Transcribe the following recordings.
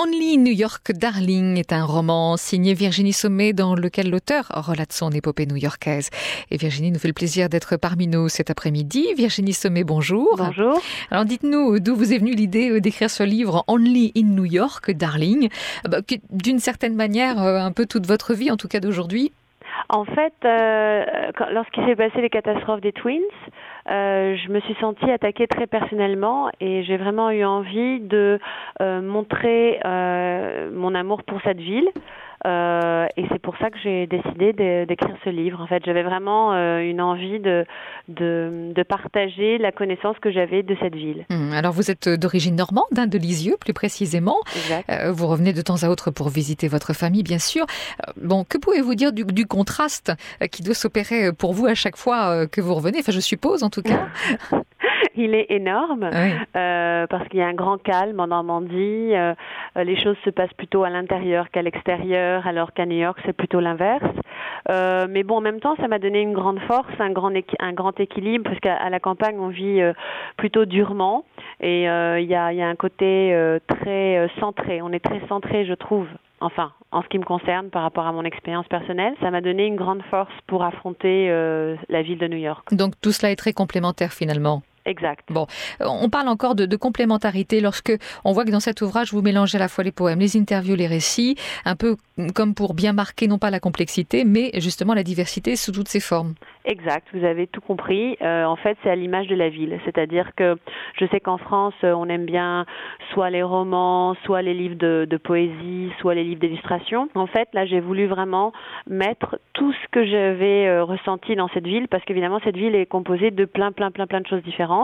Only New York Darling est un roman signé Virginie Sommet dans lequel l'auteur relate son épopée new-yorkaise. Et Virginie nous fait le plaisir d'être parmi nous cet après-midi. Virginie Sommet, bonjour. Bonjour. Alors dites-nous d'où vous est venue l'idée d'écrire ce livre Only in New York Darling, qui, d'une certaine manière, un peu toute votre vie, en tout cas d'aujourd'hui. En fait, lorsqu'il s'est passé les catastrophes des Twins, je me suis sentie attaquée très personnellement et j'ai vraiment eu envie de montrer mon amour pour cette ville. Et c'est pour ça que j'ai décidé d'écrire ce livre. En fait, j'avais vraiment une envie de partager la connaissance que j'avais de cette ville. Alors, vous êtes d'origine normande, de Lisieux, plus précisément. Exact. Vous revenez de temps à autre pour visiter votre famille, bien sûr. Bon, que pouvez-vous dire du contraste qui doit s'opérer pour vous à chaque fois que vous revenez? Enfin, je suppose, en tout cas. Il est énorme, oui. Parce qu'il y a un grand calme en Normandie. Les choses se passent plutôt à l'intérieur qu'à l'extérieur, alors qu'à New York, c'est plutôt l'inverse. Mais bon, en même temps, ça m'a donné une grande force, un grand équilibre, parce qu'à la campagne, on vit plutôt durement. Et il y a un côté très centré. On est très centré, je trouve. Enfin, en ce qui me concerne, par rapport à mon expérience personnelle, ça m'a donné une grande force pour affronter la ville de New York. Donc tout cela est très complémentaire finalement. Exact. Bon, on parle encore de complémentarité lorsque on voit que dans cet ouvrage, vous mélangez à la fois les poèmes, les interviews, les récits, un peu comme pour bien marquer non pas la complexité, mais justement la diversité sous toutes ses formes. Exact, vous avez tout compris. En fait, c'est à l'image de la ville. C'est-à-dire que je sais qu'en France, on aime bien soit les romans, soit les livres de poésie, soit les livres d'illustration. En fait, là, j'ai voulu vraiment mettre tout ce que j'avais ressenti dans cette ville, parce qu'évidemment, cette ville est composée de plein de choses différentes.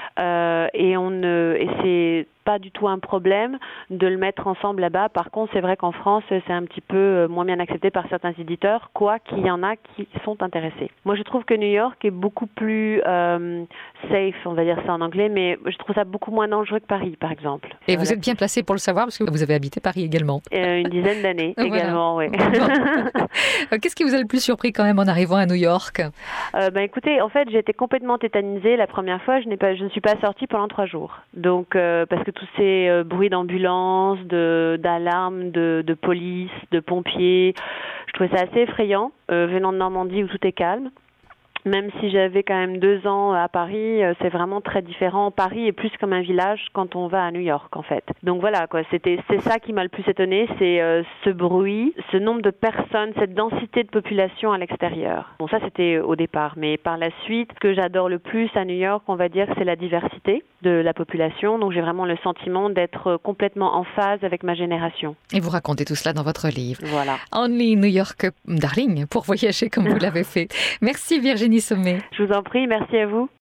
Et c'est pas du tout un problème de le mettre ensemble là-bas. Par contre, c'est vrai qu'en France, c'est un petit peu moins bien accepté par certains éditeurs, quoi qu'il y en a qui sont intéressés. Moi, je trouve que New York est beaucoup plus safe, on va dire ça en anglais, mais je trouve ça beaucoup moins dangereux que Paris, par exemple. Et vous êtes bien placé pour le savoir, parce que vous avez habité Paris également. Une dizaine d'années également, oui. Qu'est-ce qui vous a le plus surpris quand même en arrivant à New York? Écoutez, en fait, j'ai été complètement tétanisée la première fois. Je ne suis pas sortie pendant 3 jours. Donc, parce que tous ces bruits d'ambulance, d'alarmes, de police, de pompiers, je trouvais ça assez effrayant, venant de Normandie où tout est calme. Même si j'avais quand même 2 ans à Paris, c'est vraiment très différent. Paris est plus comme un village quand on va à New York, en fait. Donc voilà, quoi. C'est ça qui m'a le plus étonnée, c'est ce bruit, ce nombre de personnes, cette densité de population à l'extérieur. Bon, ça, c'était au départ. Mais par la suite, ce que j'adore le plus à New York, on va dire, c'est la diversité de la population. Donc j'ai vraiment le sentiment d'être complètement en phase avec ma génération. Et vous racontez tout cela dans votre livre. Voilà. Only New York Darling, pour voyager comme vous l'avez fait. Merci Virginie Sommet. Je vous en prie, merci à vous.